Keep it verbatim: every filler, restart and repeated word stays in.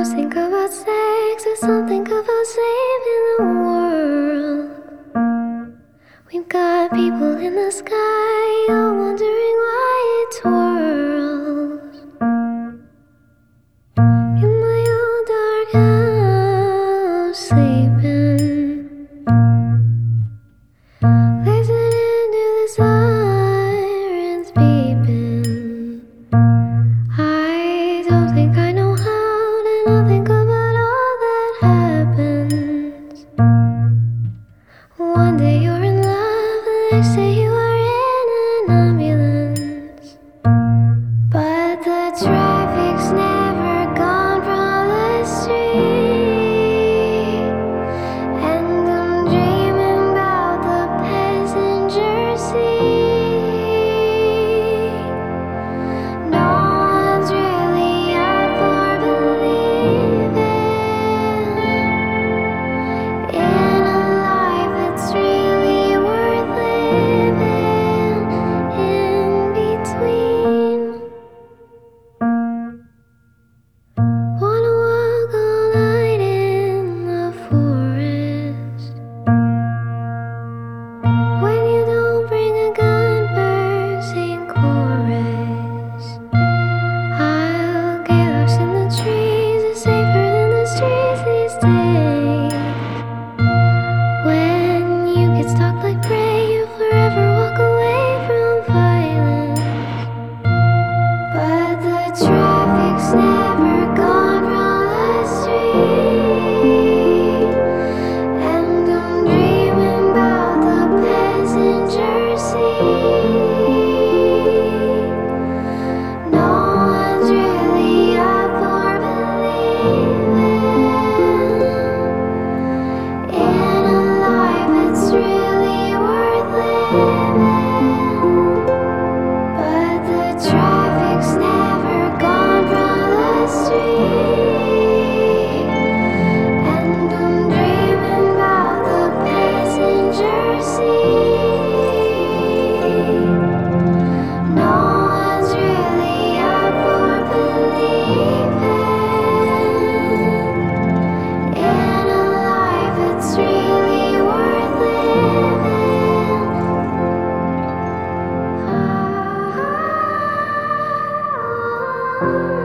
think about sex or something about saving the world. We've got people in the sky all wondering why it twirls. In my old dark house, sleeping, listening to the sirens beeping. I don't think I know how to not think about all that happens. One day you're in love, the next day you are in an ambulance. But the traffic's never gone from the street, and I'm dreaming about the passenger seat. No one's really up for believing in a life that's really worth living in between. Wanna walk all night in the forest. When you don't bring a gun, bursting chorus. I'll get lost in the trees, it's safer than the streets these days. When you get stalked like prey, you forever walk away from violence. But the traffic's never gone from the street, and I'm dreaming about the passenger seat. No one's really up for believing in a life that's really worth living. But the traffic's never gone from the street, and I'm dreaming about the passenger seat. No one's really up for believing in a life that's really worth living. Ah, ah, ah.